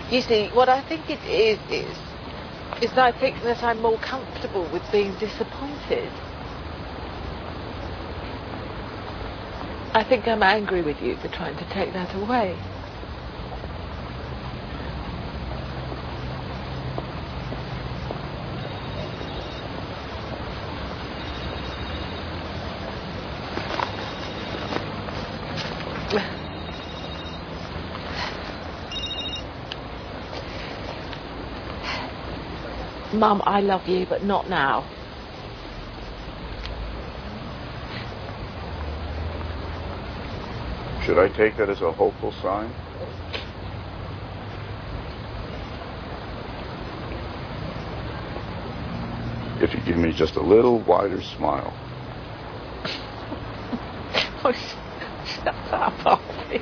You see, what I think it is that I think that I'm more comfortable with being disappointed. I think I'm angry with you for trying to take that away. Mum, I love you, but not now. Should I take that as a hopeful sign? If you give me just a little wider smile. Oh, shut up, Archie.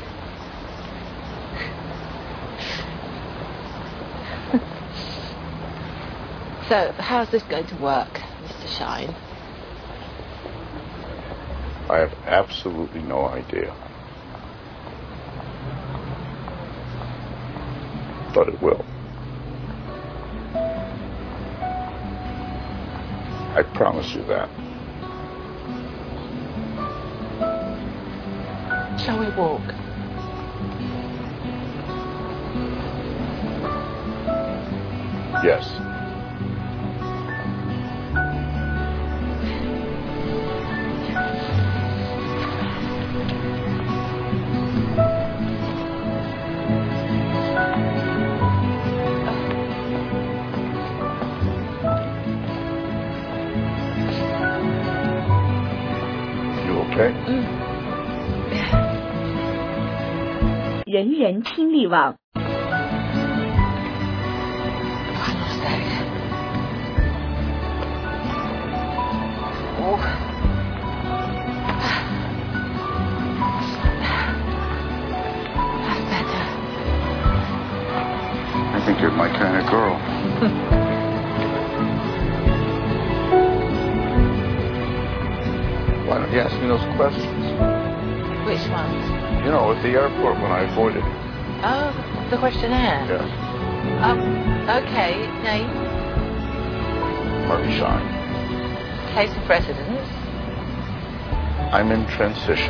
So, how's this going to work, Mr. Shine? I have absolutely no idea. But it will. I promise you that. Shall we walk? Yes. Okay. 人人听力网。 I think you're my kind of girl. Why don't you ask me those questions? Which ones? You know, at the airport when I avoided you. Oh, the questionnaire? Yes. Okay, name? Murray Shine. Place of residence? I'm in transition.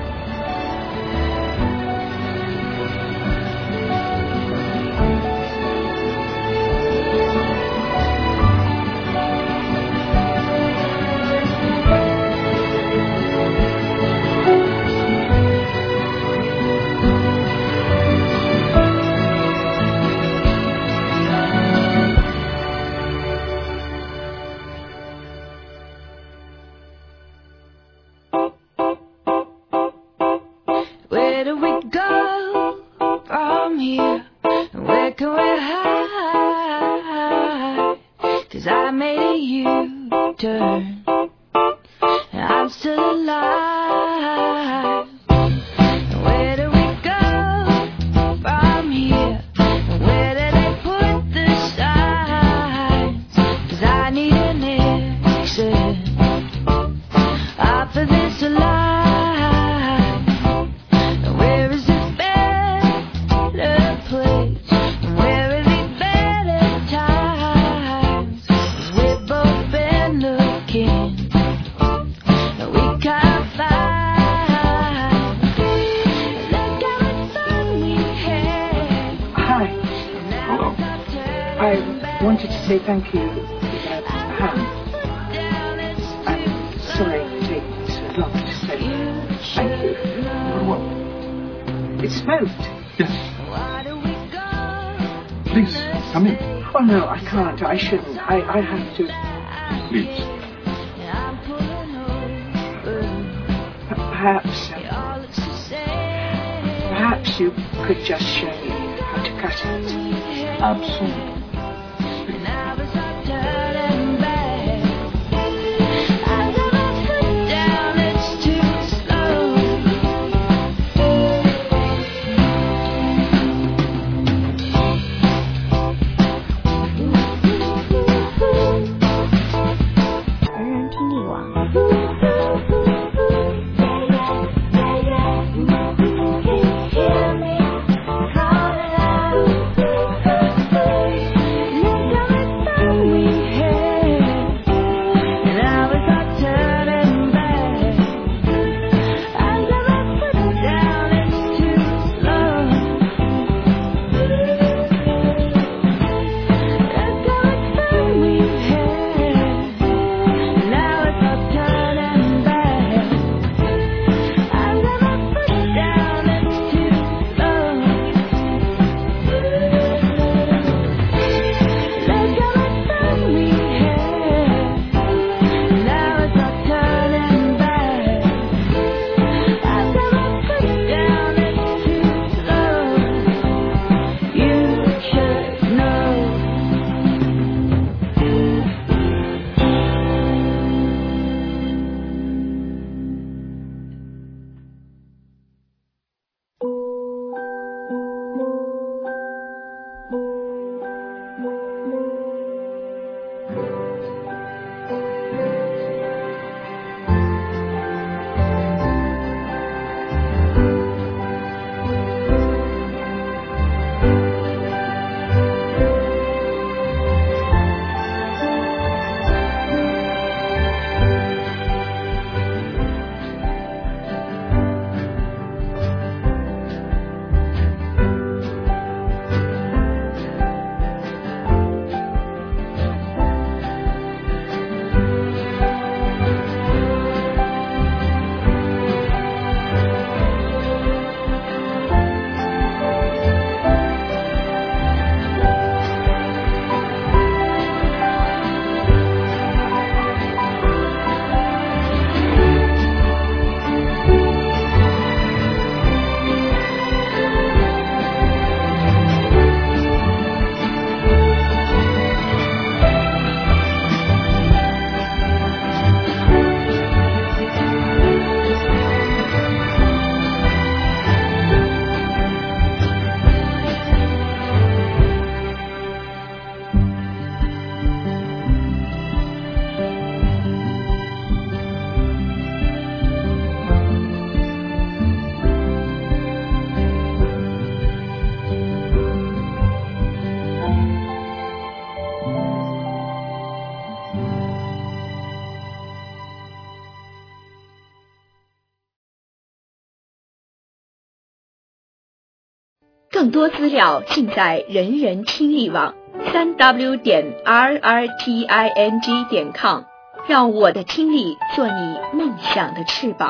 Where do we go from here? Where can we hide? 'Cause I made a U-turn, I'm still alive. Where do we go from here? Where do they put the signs? 'Cause I need an exit off of this life. I wanted to say thank you for that hand. I'm sorry it takes so long to say thank you. For what? It smoked. Yes. Please, come in. Oh no, I can't. I shouldn't. I have to. Please. Perhaps you could just show me how to cut it. Absolutely. 更多资料尽在人人听力网3w.rrting.com， 让我的听力做你梦想的翅膀。